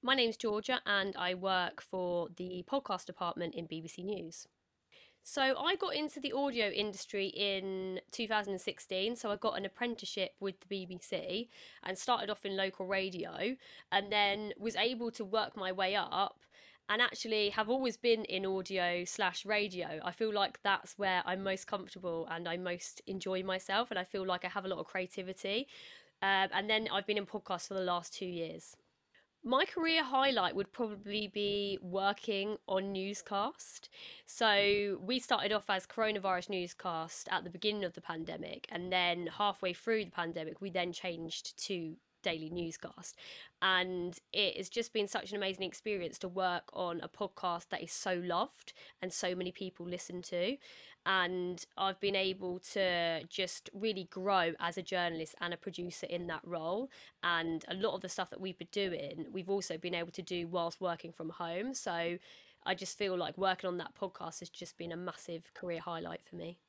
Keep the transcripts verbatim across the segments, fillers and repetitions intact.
My name's Georgia and I work for the podcast department in B B C News. So I got into the audio industry in two thousand sixteen. So I got an apprenticeship with the B B C and started off in local radio and then was able to work my way up and actually have always been in audio slash radio. I feel like that's where I'm most comfortable and I most enjoy myself and I feel like I have a lot of creativity. Um, and then I've been in podcasts for the last two years. My career highlight would probably be working on newscast. So we started off as coronavirus newscast at the beginning of the pandemic, and then halfway through the pandemic, we then changed to daily newscast. And it has just been such an amazing experience to work on a podcast that is so loved and so many people listen to. And I've been able to just really grow as a journalist and a producer in that role, and a lot of the stuff that we've been doing we've also been able to do whilst working from home. So I just feel like working on that podcast has just been a massive career highlight for me.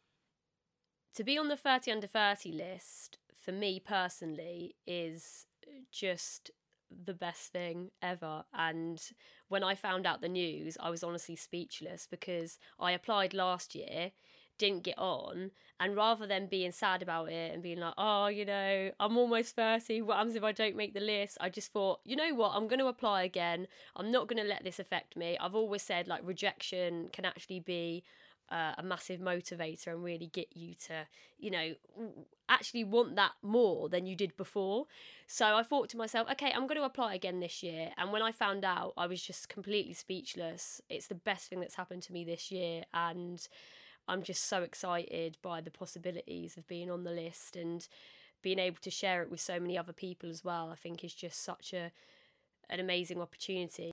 To be on the thirty under thirty list for me personally is just the best thing ever. And when I found out the news, I was honestly speechless because I applied last year, didn't get on, and rather than being sad about it and being like, oh, you know, I'm almost thirty, what happens if I don't make the list? I just thought, you know what, I'm going to apply again. I'm not going to let this affect me. I've always said like rejection can actually be uh, a massive motivator and really get you to, you know, actually want that more than you did before. So I thought to myself, okay, I'm going to apply again this year. And when I found out, I was just completely speechless. It's the best thing that's happened to me this year. And I'm just so excited by the possibilities of being on the list and being able to share it with so many other people as well. I think is just such a an amazing opportunity.